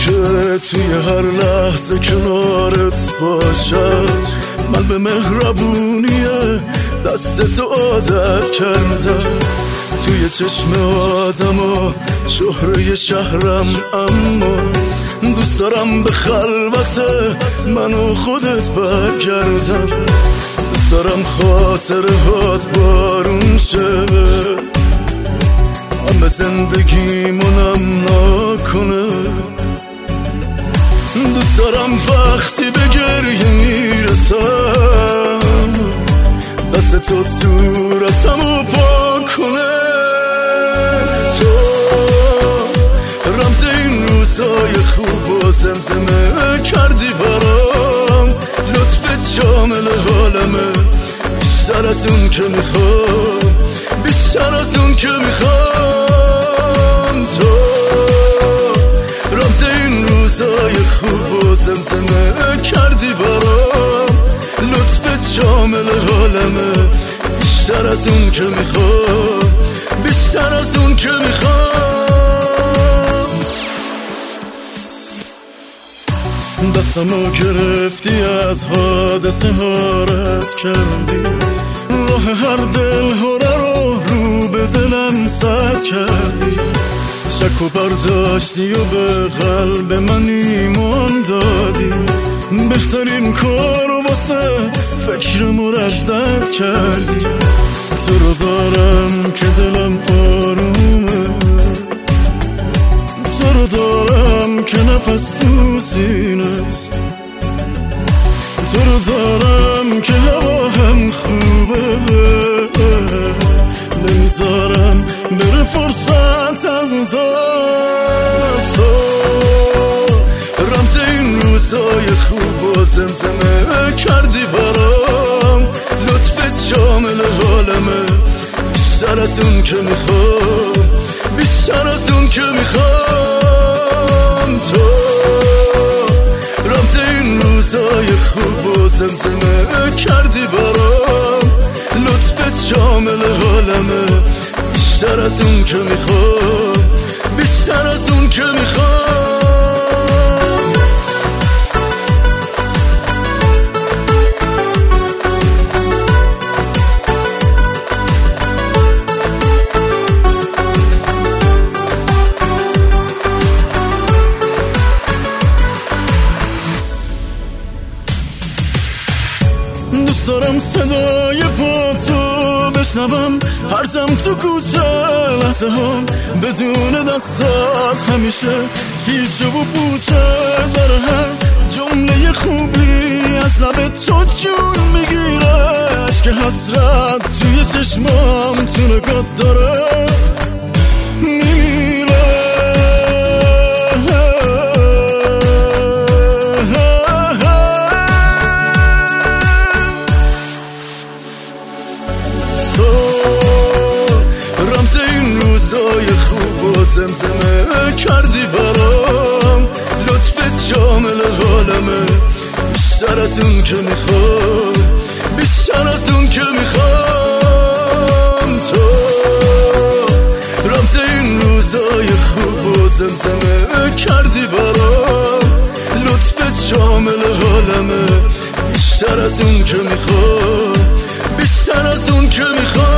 که توی هر لحظه کنارت باشم. من به مهربونی دستت عادت کردم، توی چشم آدم و شهره شهرم، اما دوست دارم به خلوت من و خودت برگردم. دوست دارم خاطره هات بارون شه، همه زندگیمونم نکنه. دوست دارم وقتی به گریه میرسم دست تو صورتمو پاک کنه. تو رمز این روزای خوب و زمزمه کردی برام، لطفت شامل حالمه، بیشتر از اون که میخوام، بیشتر از اون که میخوام. تو رمز این روزای خوب و زمزمه کردی برام، لطفت شامل حالمه، بیشتر از اون که میخوام، بیشتر از اون که میخوام. دستمو گرفتی از حادثه ها رد کردی، راه هر دل هره رو به دلم سد کردی. شک و برداشتی و به قلب من ایمان دادی، بهترین کار و واسه فکر مردد کردی. تو رو دارم که دلم آرومه، تو رو دارم که نفس تو سینه‌ست، تو رو دارم که هوا هم خوبه، نمیذارم بره فرصت از دست. رمز این روزای خوب و زمزمه کردی برام، لطفت شامل حالمه، بیشتر از اون که میخوام، بیشتر از اون که میخوام. تو رمز این روزای خوب و زمزمه کردی برام، لطفت شامل حالمه، بیشتر از اون که میخوام، بیشتر از اون که میخوام. دوست دارم صدای پاتو بشنوم هرزم تو کوچه لحظه هم، بدون دستات همیشه هیچ و پوچه. در هر جمله خوبی از لب تو جون میگیره، عشق حسرت توی چشمام تو نگات داره میمیره. رمز این روزای خوب و زمزمه کردی برام، لطفت شامل حالمه، بیشتر از اون که میخوام، بیشتر از اون که میخوام. تو رمز این روزای خوب و زمزمه کردی برام، لطفت شامل حالمه، بیشتر از اون که میخوام، بیشتر از اون که میخوام.